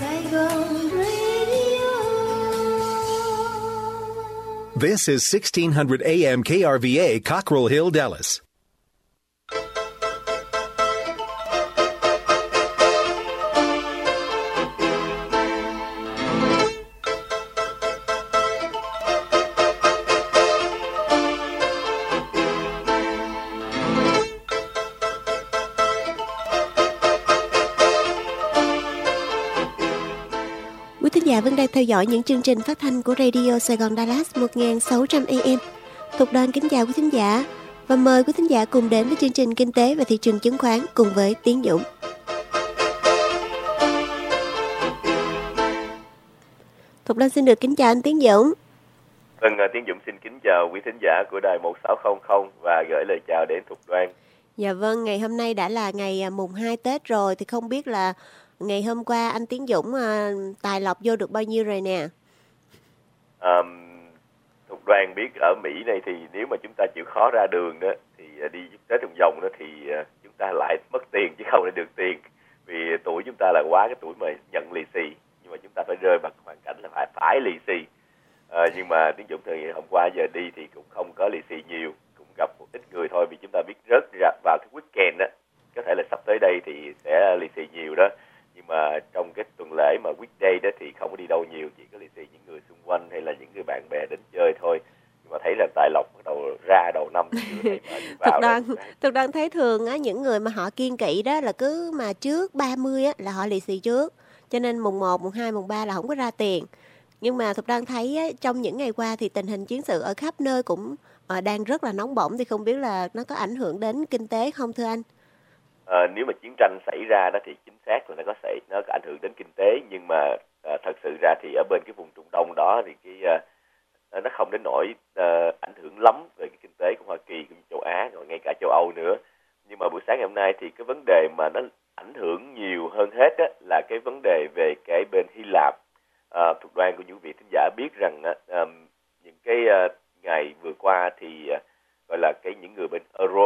Saigon Radio. This is 1600 AM KRVA, Cockrell Hill, Dallas. Vẫn đang theo dõi những chương trình phát thanh của Radio Sài Gòn Dallas 1600 AM. Thục Đoan kính chào quý thính giả và mời quý thính giả cùng đến với chương trình Kinh tế và thị trường chứng khoán cùng với Tiến Dũng. Thục Đoan xin được kính chào anh Tiến Dũng. Vâng, Tiến Dũng xin kính chào quý thính giả của đài 1600 và gửi lời chào đến Thục Đoan. Dạ vâng, ngày hôm nay đã là ngày mùng 2 Tết rồi thì không biết là ngày hôm qua anh Tiến Dũng tài lộc vô được bao nhiêu rồi nè? Thục Đoan biết ở Mỹ này thì nếu mà chúng ta chịu khó ra đường đó thì đi tới trong vòng đó thì chúng ta lại mất tiền chứ không lại được tiền, vì tuổi chúng ta là quá cái tuổi mà nhận lì xì, nhưng mà chúng ta phải rơi vào hoàn cảnh là phải lì xì. Nhưng mà Tiến Dũng thì hôm qua giờ đi thì cũng không có lì xì nhiều, cũng gặp một ít người thôi, vì chúng ta biết rớt vào cái weekend đó, có thể là sắp tới đây thì sẽ lì xì nhiều đó. Nhưng mà trong cái tuần lễ mà weekday đó thì không có đi đâu nhiều, chỉ có lì xì những người xung quanh hay là những người bạn bè đến chơi thôi. Nhưng mà thấy là tài lộc bắt đầu ra đầu năm thì Thực đang thấy thường á, những người mà họ kiêng kỵ đó là cứ mà trước 30 á là họ lì xì trước, cho nên mùng 1, mùng 2, mùng 3 là không có ra tiền. Nhưng mà Thục đang thấy á, trong những ngày qua thì tình hình chiến sự ở khắp nơi cũng đang rất là nóng bỏng, thì không biết là nó có ảnh hưởng đến kinh tế không thưa anh? Nếu mà chiến tranh xảy ra đó thì chính xác là nó có ảnh hưởng đến kinh tế, nhưng mà thật sự ra thì ở bên cái vùng Trung Đông đó thì nó không đến nỗi ảnh hưởng lắm về cái kinh tế của Hoa Kỳ cũng như châu Á, rồi ngay cả châu Âu nữa. Nhưng mà buổi sáng ngày hôm nay thì cái vấn đề mà nó ảnh hưởng nhiều hơn hết á, là cái vấn đề về cái bên Hy Lạp. Thuộc Đoan của những vị thính giả biết rằng những cái ngày vừa qua thì gọi là những người bên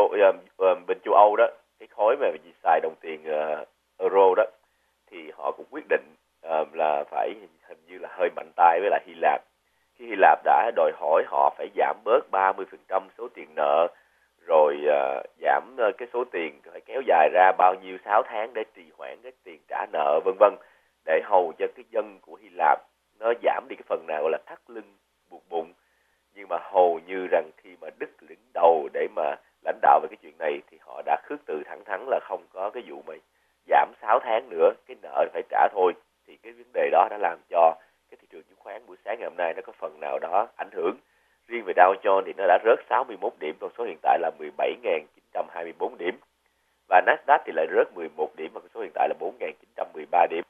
bên châu Âu đó, cái khối mà xài đồng tiền euro đó, thì họ cũng quyết định là phải hình như là hơi mạnh tay với lại Hy Lạp. Khi Hy Lạp đã đòi hỏi họ phải giảm bớt 30% số tiền nợ, rồi giảm cái số tiền phải kéo dài ra bao nhiêu 6 tháng để trì hoãn cái tiền trả nợ vân vân, để hầu cho cái dân của Hy Lạp nó giảm đi cái phần nào gọi là thắt lưng buộc bụng. Nhưng mà hầu như rằng khi mà Đức đứng đầu để mà lãnh đạo về cái chuyện này thì họ đã khước từ thẳng thắn là không có cái vụ mà giảm 6 tháng nữa, cái nợ phải trả thôi. Thì cái vấn đề đó đã làm cho cái thị trường chứng khoán buổi sáng ngày hôm nay nó có phần nào đó ảnh hưởng. Riêng về Dow Jones thì nó đã rớt 61 điểm, con số hiện tại là 17.924 điểm. Và Nasdaq thì lại rớt 11 điểm, và con số hiện tại là 4.913 điểm.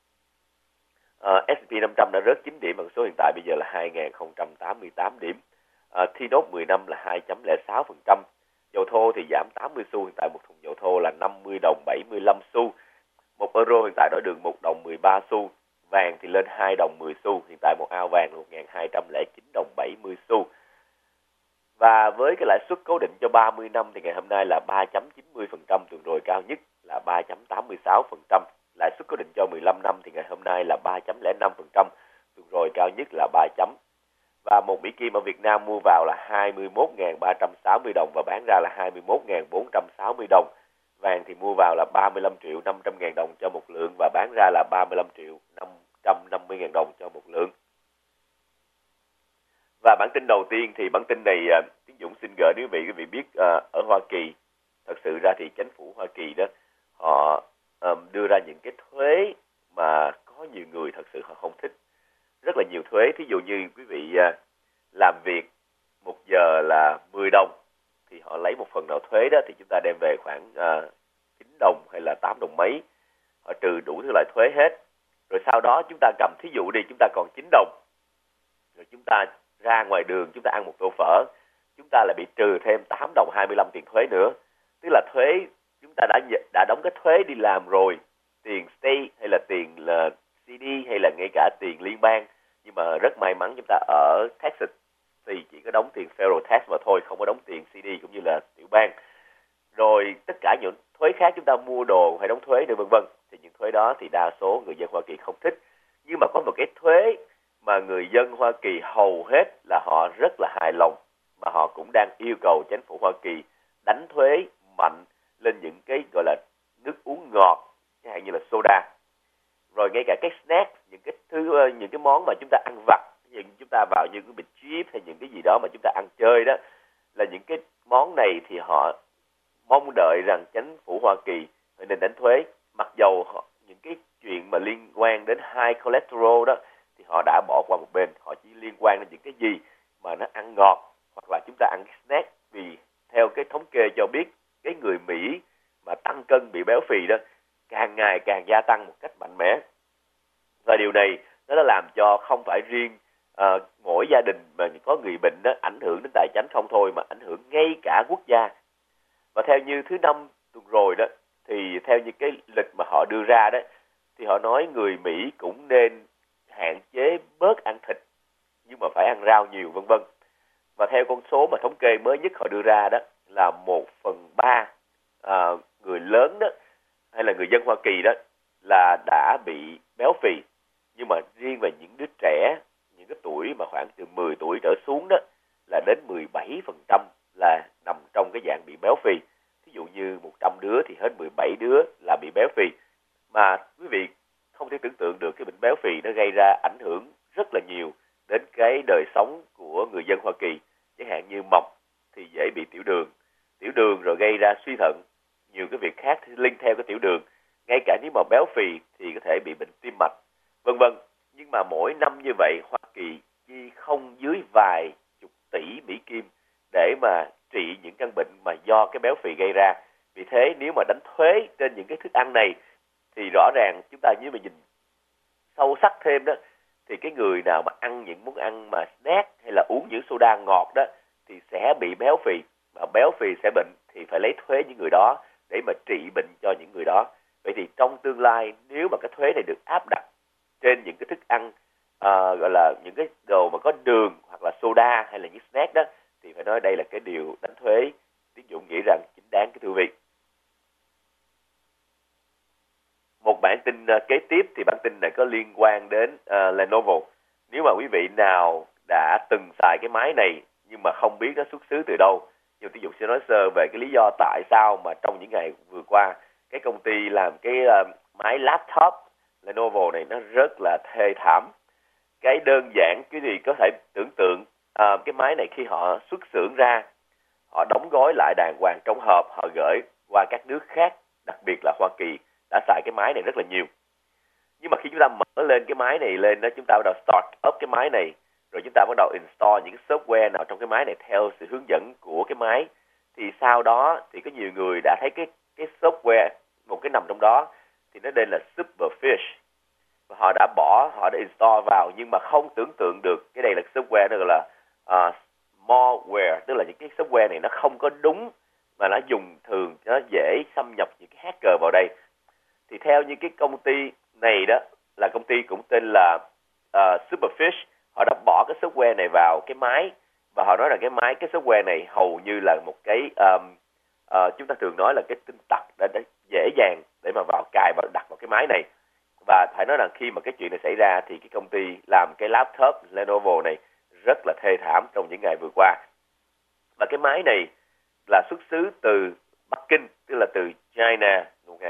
S&P 500 đã rớt 9 điểm, và con số hiện tại bây giờ là 2.088 điểm. T-Nốt 10 năm là 2.06%. Dầu thô thì giảm 80 xu, hiện tại một thùng dầu thô là 50 đồng 75 xu. 1 euro hiện tại đổi được 1 đồng 13 xu. Vàng thì lên 2 đồng 10 xu, hiện tại một ao vàng là 1.209 đồng 70 xu. Và với cái lãi suất cố định cho 30 năm thì ngày hôm nay là 3.90%, tuần rồi cao nhất là 3.86%. Lãi suất cố định cho 15 năm thì ngày hôm nay là 3.05%, tuần rồi cao nhất là 3 chấm. Và một Mỹ Kim ở Việt Nam mua vào là 21.360 đồng và bán ra là 21.460 đồng. Vàng thì mua vào là 35.500.000 đồng cho một lượng và bán ra là 35.550.000 đồng cho một lượng. Và bản tin đầu tiên thì bản tin này Tiến Dũng xin gửi đến quý vị biết ở Hoa Kỳ, thật sự ra thì chính phủ Hoa Kỳ đó họ đưa ra những cái thuế mà có nhiều người thật sự họ không thích. Rất là nhiều thuế, thí dụ như quý vị làm việc 1 giờ là 10 đồng thì họ lấy một phần nào thuế đó thì chúng ta đem về khoảng 9 đồng hay là 8 đồng mấy. Họ trừ đủ thứ loại thuế hết. Rồi sau đó chúng ta cầm thí dụ đi, chúng ta còn 9 đồng. Rồi chúng ta ra ngoài đường chúng ta ăn một tô phở, chúng ta lại bị trừ thêm 8 đồng 25 tiền thuế nữa. Tức là thuế chúng ta đã đóng cái thuế đi làm rồi, tiền state hay là tiền là CD hay là ngay cả tiền liên bang. Nhưng mà rất may mắn chúng ta ở Texas thì chỉ có đóng tiền federal tax mà thôi, không có đóng tiền CD cũng như là tiểu bang. Rồi tất cả những thuế khác chúng ta mua đồ phải đóng thuế nữa vân vân. Thì những thuế đó thì đa số người dân Hoa Kỳ không thích. Nhưng mà có một cái thuế mà người dân Hoa Kỳ hầu hết là họ rất là hài lòng, mà họ cũng đang yêu cầu chính phủ Hoa Kỳ đánh thuế mạnh lên những cái gọi là nước uống ngọt, chẳng hạn như là soda, rồi ngay cả cái snack, những cái món mà chúng ta ăn vặt, chúng ta vào những cái bịch chip hay những cái gì đó mà chúng ta ăn chơi đó, là những cái món này thì họ mong đợi rằng chính phủ Hoa Kỳ phải nên đánh thuế, mặc dầu những cái chuyện mà liên quan đến high cholesterol đó thì họ đã bỏ qua một bên, họ chỉ liên quan đến những cái gì mà nó ăn ngọt hoặc là chúng ta ăn snack. Vì theo cái thống kê cho biết, cái người Mỹ mà tăng cân bị béo phì đó càng ngày càng gia tăng một cách mạnh mẽ, và điều này nó đã làm cho không phải riêng mỗi gia đình mà có người bệnh đó ảnh hưởng đến tài chính không thôi, mà ảnh hưởng ngay cả quốc gia. Và theo như thứ Năm tuần rồi đó, thì theo những cái lịch mà họ đưa ra đó, thì họ nói người Mỹ cũng nên hạn chế bớt ăn thịt, nhưng mà phải ăn rau nhiều, vân vân. Và theo con số mà thống kê mới nhất họ đưa ra đó, là 1/3 người lớn đó, hay là người dân Hoa Kỳ đó, là đã bị béo phì. Nhưng mà riêng về những đứa trẻ, những cái tuổi mà khoảng từ 10 tuổi trở xuống đó, là đến 17% là nằm trong cái dạng bị béo phì. Ví dụ như 100 đứa thì hết 17 đứa là bị béo phì. Mà quý vị không thể tưởng tượng được cái bệnh béo phì nó gây ra ảnh hưởng rất là nhiều đến cái đời sống của người dân Hoa Kỳ. Chẳng hạn như mập thì dễ bị tiểu đường rồi gây ra suy thận, nhiều cái việc khác thì liên theo cái tiểu đường. Ngay cả nếu mà béo phì thì có thể bị bệnh tim mạch, vân vân. Nhưng mà mỗi năm như vậy, Hoa Kỳ chi không dưới vài chục tỷ Mỹ Kim để mà trị những căn bệnh mà do cái béo phì gây ra. Vì thế nếu mà đánh thuế trên những cái thức ăn này thì rõ ràng chúng ta nếu mà nhìn sâu sắc thêm đó, thì cái người nào mà ăn những món ăn mà snack hay là uống những soda ngọt đó thì sẽ bị béo phì, mà béo phì sẽ bệnh thì phải lấy thuế những người đó để mà trị bệnh cho những người đó. Vậy thì trong tương lai nếu mà cái thuế này được áp đặt trên những cái thức ăn gọi là những cái đồ mà có đường hoặc là soda hay là những snack đó, thì phải nói đây là cái điều đánh thuế Tiến Dũng nghĩ rằng chính đáng, cái thưa quý vị. Một bản tin kế tiếp thì bản tin này có liên quan đến Lenovo. Nếu mà quý vị nào đã từng xài cái máy này nhưng mà không biết nó xuất xứ từ đâu, nhưng Tiến Dũng sẽ nói sơ về cái lý do tại sao mà trong những ngày vừa qua cái công ty làm cái máy laptop Lenovo này nó rất là thê thảm. Cái đơn giản cái gì có thể tưởng tượng, cái máy này khi họ xuất xưởng ra, họ đóng gói lại đàng hoàng trong hộp, họ gửi qua các nước khác, đặc biệt là Hoa Kỳ đã xài cái máy này rất là nhiều. Nhưng mà khi chúng ta mở lên cái máy này lên đó, chúng ta bắt đầu start up cái máy này, rồi chúng ta bắt đầu install những cái software nào trong cái máy này theo sự hướng dẫn của cái máy, thì sau đó thì có nhiều người đã thấy cái software, một cái nằm trong đó thì nó tên là Superfish, và họ đã install vào, nhưng mà không tưởng tượng được cái đây là software nó gọi là malware, tức là những cái software này nó không có đúng, mà nó dùng thường nó dễ xâm nhập những cái hacker vào đây. Thì theo như cái công ty này đó, là công ty cũng tên là Superfish, họ đã bỏ cái software này vào cái máy, và họ nói rằng cái software này hầu như là một cái chúng ta thường nói là cái tin tặc đã dễ dàng để mà vào cài và đặt vào cái máy này. Và phải nói rằng khi mà cái chuyện này xảy ra thì cái công ty làm cái laptop Lenovo này rất là thê thảm trong những ngày vừa qua. Và cái máy này là xuất xứ từ Bắc Kinh, tức là từ China.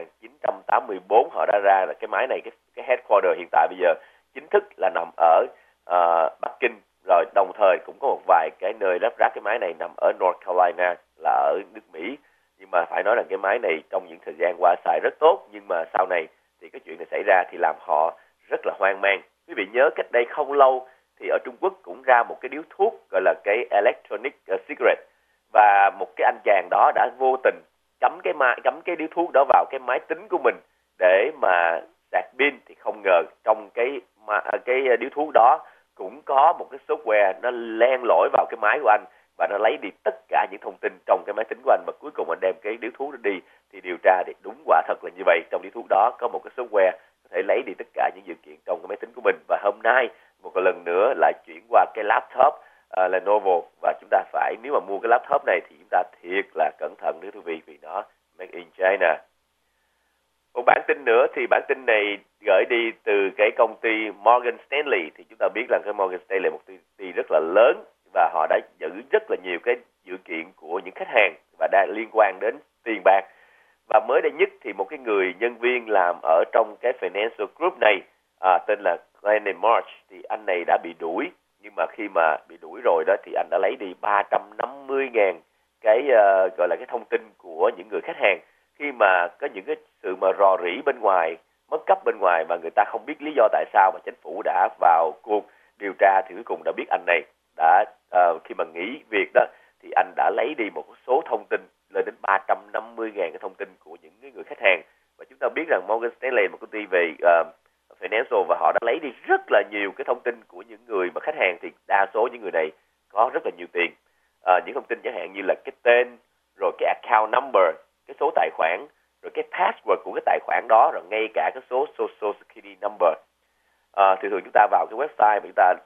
1984 họ đã ra là cái máy này, cái headquarter hiện tại bây giờ chính thức là nằm ở Bắc Kinh, rồi đồng thời cũng có một vài cái nơi lắp ráp cái máy này nằm ở North Carolina, là ở nước Mỹ. Nhưng mà phải nói rằng cái máy này trong những thời gian qua xài rất tốt, nhưng mà sau này thì cái chuyện này xảy ra thì làm họ rất là hoang mang. Quý vị nhớ cách đây không lâu thì ở Trung Quốc cũng ra một cái điếu thuốc gọi là cái electronic cigarette, và một cái anh chàng đó đã vô tình cắm cái điếu thuốc đó vào cái máy tính của mình để mà sạc pin, thì không ngờ trong cái điếu thuốc đó cũng có một cái software nó len lỏi vào cái máy của anh, và nó lấy đi tất cả những thông tin trong cái máy tính của anh, và cuối cùng anh đem cái điếu thuốc đó đi. Thì điều tra thì đúng quả thật là như vậy, trong điếu thuốc đó có một cái software có thể lấy đi tất cả những dữ kiện trong cái máy tính của mình. Và hôm nay một lần nữa lại chuyển qua cái laptop Lenovo, và chúng ta phải, nếu mà mua cái laptop này thì chúng ta thiệt là cẩn thận nữa quý vị, vì nó made in China. Một bản tin nữa thì bản tin này gửi đi từ cái công ty Morgan Stanley. Thì chúng ta biết là cái Morgan Stanley là một công ty rất là lớn và họ đã giữ rất là nhiều cái dữ kiện của những khách hàng và đang liên quan đến tiền bạc. Và mới đây nhất thì một cái người nhân viên làm ở trong cái Financial Group này tên là Glenn March, thì anh này đã bị đuổi. Nhưng mà khi mà bị đuổi rồi đó thì anh đã lấy đi 350.000 cái gọi là cái thông tin của những người khách hàng, khi mà có những cái sự mà rò rỉ bên ngoài, mất cắp bên ngoài mà người ta không biết lý do tại sao, mà chính phủ đã vào cuộc điều tra thì cuối cùng đã biết anh này đã khi mà nghỉ việc đó thì anh đã lấy đi một số thông tin lên đến 350.000 cái thông tin của những người khách hàng. Và chúng ta biết rằng Morgan Stanley là một công ty về financial và họ đã lấy đi rất là nhiều cái thông tin của những người mà khách hàng, thì đa số những người này có rất là nhiều tiền. Những thông tin chẳng hạn như là cái tên, rồi cái account number, cái số tài khoản, rồi cái password của cái tài khoản đó, rồi ngay cả cái số social security number. Thì thường chúng ta vào cái website, chúng ta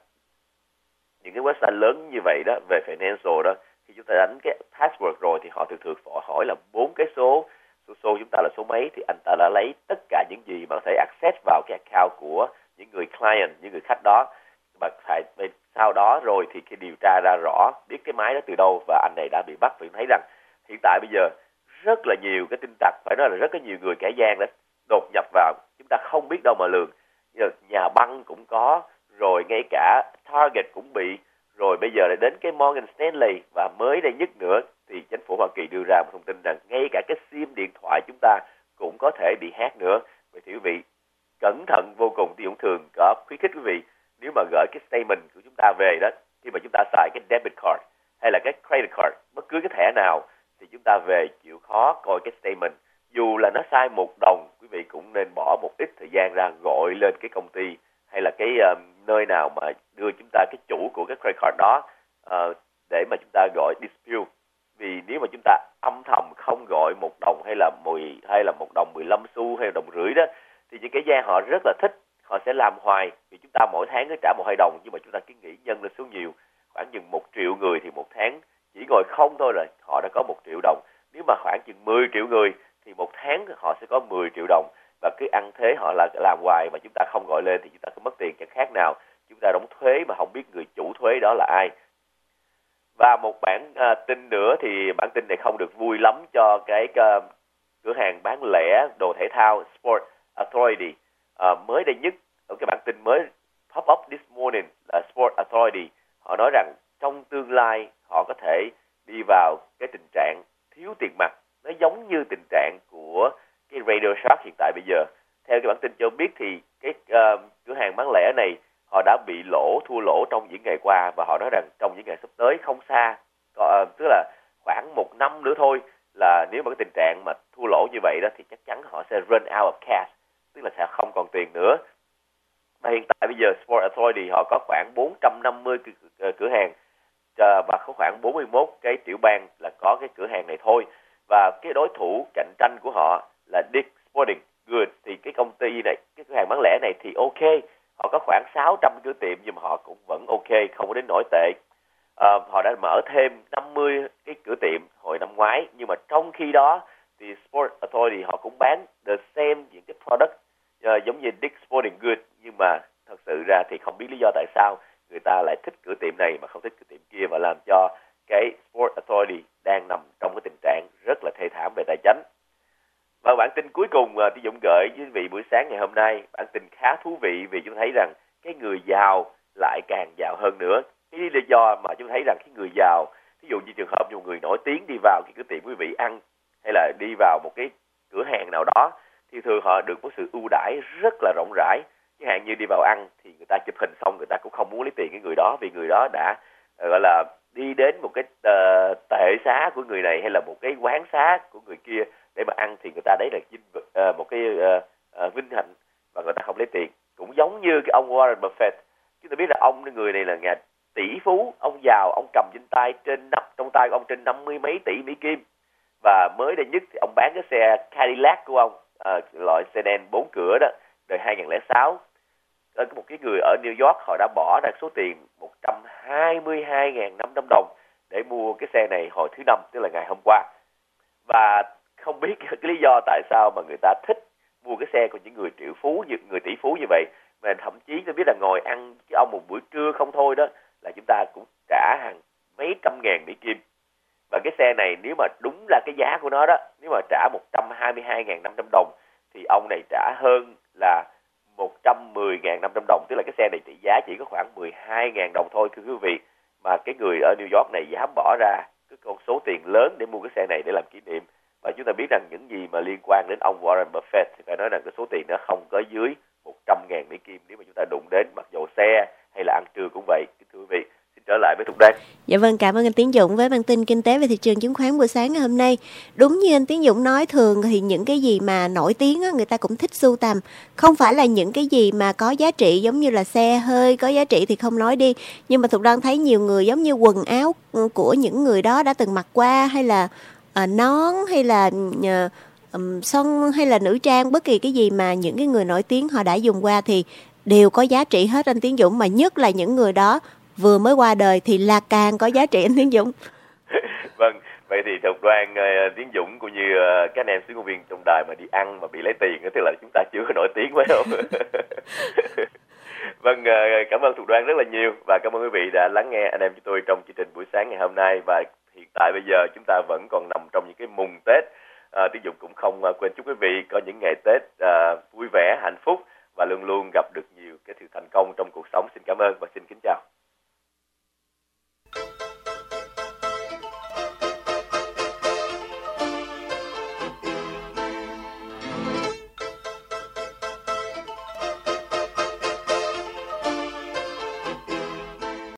những cái website lớn như vậy đó về financial đó, khi chúng ta đánh cái password rồi thì họ thường hỏi là 4 cái số chúng ta là số mấy, thì anh ta đã lấy tất cả những gì mà có thể access vào cái account của những người client, những người khách đó. Và sau đó rồi thì khi điều tra ra rõ biết cái máy đó từ đâu và anh này đã bị bắt. Vì thấy rằng hiện tại bây giờ rất là nhiều cái tin tặc, phải nói là rất có nhiều người kẻ gian đã đột nhập vào, chúng ta không biết đâu mà lường. Nhà băng cũng có, rồi ngay cả Target cũng bị, rồi bây giờ lại đến cái Morgan Stanley, và mới đây nhất nữa thì chính phủ Hoa Kỳ đưa ra một thông tin rằng ngay cả cái SIM điện thoại chúng ta cũng có thể bị hack nữa. Vậy thì quý vị cẩn thận vô cùng. Thì cũng thường có khuyến khích quý vị, nếu mà gửi cái statement của chúng ta về đó, khi mà chúng ta xài cái debit card hay là cái credit card, bất cứ cái thẻ nào, thì chúng ta về chịu khó coi cái statement. Dù là nó sai $1, quý vị cũng nên bỏ một ít thời gian ra gọi lên cái công ty hay là cái nơi nào mà đưa chúng ta cái chủ của cái credit card đó để mà chúng ta gọi dispute. Vì nếu mà chúng ta âm thầm không gọi $1 hay là $1.15 hay là $1.50 đó, thì những cái gian họ rất là thích, họ sẽ làm hoài. Vì chúng ta mỗi tháng cứ trả $1-2, nhưng mà chúng ta cứ nghĩ nhân lên số nhiều, khoảng chừng 1 triệu người thì một tháng chỉ gọi không thôi rồi họ đã có $1 triệu. Nếu mà khoảng chừng 10 triệu người thì một tháng họ sẽ có $10 triệu. Và cứ ăn thế họ là làm hoài mà chúng ta không gọi lên thì chúng ta cứ mất tiền, chẳng khác nào chúng ta đóng thuế mà không biết người chủ thuế đó là ai. Và một bản tin nữa thì bản tin này không được vui lắm cho cái cửa hàng bán lẻ đồ thể thao Sport Authority. Mới đây nhất ở cái bản tin mới pop up this morning là Sport Authority, họ nói rằng trong tương lai họ có thể đi vào cái tình trạng thiếu tiền mặt, nó giống như tình trạng của cái Radio Shack hiện tại bây giờ. Theo cái bản tin cho biết thì cái cửa hàng bán lẻ này họ đã bị thua lỗ trong những ngày qua, và họ nói rằng trong những ngày sắp tới không xa, tức là khoảng 1 năm nữa thôi, là nếu mà cái tình trạng mà thua lỗ như vậy đó thì chắc chắn họ sẽ run out of cash, tức là sẽ không còn tiền nữa. Và hiện tại bây giờ Sport Authority họ có khoảng 450 cửa hàng và có khoảng 41 cái tiểu bang là có cái cửa hàng này thôi. Và cái đối thủ cạnh tranh của họ là Dick's Sporting Goods, thì cái công ty này, cái cửa hàng bán lẻ này thì ok, họ có khoảng 600 cửa tiệm nhưng mà họ cũng vẫn ok, không có đến nổi tệ. Họ đã mở thêm 50 cái cửa tiệm hồi năm ngoái, nhưng mà trong khi đó thì Sport Authority họ cũng bán the same những cái product giống như Dick's Sporting Goods, nhưng mà thật sự ra thì không biết lý do tại sao người ta lại thích cửa tiệm này mà không thích cửa tiệm kia, và làm cho cái Sport Authority đang nằm trong cái tình trạng rất là thê thảm về tài chính. Và bản tin cuối cùng Tí Dũng gửi với quý vị buổi sáng ngày hôm nay, bản tin khá thú vị vì chúng thấy rằng cái người giàu lại càng giàu hơn nữa. Cái lý do mà chúng thấy rằng cái người giàu, ví dụ như trường hợp như một người nổi tiếng đi vào cái cửa tiệm quý vị ăn, hay là đi vào một cái cửa hàng nào đó, thì thường họ được một sự ưu đãi rất là rộng rãi. Chẳng hạn như đi vào ăn thì người ta chụp hình xong người ta cũng không muốn lấy tiền cái người đó, vì người đó đã gọi là đi đến một cái tệ xá của người này hay là một cái quán xá của người kia để mà ăn, thì người ta đấy là một cái vinh hạnh và người ta không lấy tiền. Cũng giống như cái ông Warren Buffett, chúng ta biết là người này là nhà tỷ phú, ông giàu, ông cầm trong tay của ông trên 50 mấy tỷ Mỹ Kim. Và mới đây nhất thì ông bán cái xe Cadillac của ông, loại sedan 4 cửa đó, đời 2006. Một cái người ở New York họ đã bỏ ra số tiền $122.500 để mua cái xe này hồi thứ Năm, tức là ngày hôm qua. Và không biết cái lý do tại sao mà người ta thích mua cái xe của những người triệu phú, như người tỷ phú như vậy, mà thậm chí tôi biết là ngồi ăn cái ông một buổi trưa không thôi đó là chúng ta cũng trả hàng mấy trăm ngàn Mỹ Kim. Và cái xe này nếu mà đúng là cái giá của nó đó, nếu mà trả 122.500 đồng thì ông này trả hơn là 110.500 đồng, tức là cái xe này trị giá chỉ có khoảng 12.000 đồng thôi thưa quý vị. Mà cái người ở New York này dám bỏ ra cái con số tiền lớn để mua cái xe này để làm kỷ niệm. Và chúng ta biết rằng những gì mà liên quan đến ông Warren Buffett thì phải nói rằng cái số tiền nó không có dưới 100.000 Mỹ Kim nếu mà chúng ta đụng đến, mặc dù xe hay là ăn trưa cũng vậy. Thưa quý vị, xin trở lại với Thục Đoan. Dạ vâng, cảm ơn anh Tiến Dũng với bản tin kinh tế về thị trường chứng khoán buổi sáng ngày hôm nay. Đúng như anh Tiến Dũng nói, thường thì những cái gì mà nổi tiếng á, người ta cũng thích sưu tầm. Không phải là những cái gì mà có giá trị giống như là xe hơi có giá trị thì không nói đi. Nhưng mà Thục Đoan thấy nhiều người giống như quần áo của những người đó đã từng mặc qua, hay là nón, hay là son, hay là nữ trang, bất kỳ cái gì mà những cái người nổi tiếng họ đã dùng qua thì đều có giá trị hết anh Tiến Dũng, mà nhất là những người đó vừa mới qua đời thì là càng có giá trị anh Tiến Dũng. Vâng, vậy thì Thục Đoan, Tiến Dũng cũng như các anh em xứ công viên trong đài mà đi ăn mà bị lấy tiền, tức là chúng ta chưa có nổi tiếng phải không? Vâng, cảm ơn Thục Đoan rất là nhiều và cảm ơn quý vị đã lắng nghe anh em chúng tôi trong chương trình buổi sáng ngày hôm nay. Và hiện tại bây giờ chúng ta vẫn còn nằm trong những cái mùng Tết. Tiến Dũng cũng không quên chúc quý vị có những ngày Tết vui vẻ, hạnh phúc và luôn luôn gặp được nhiều cái sự thành công trong cuộc sống. Xin cảm ơn và xin kính chào.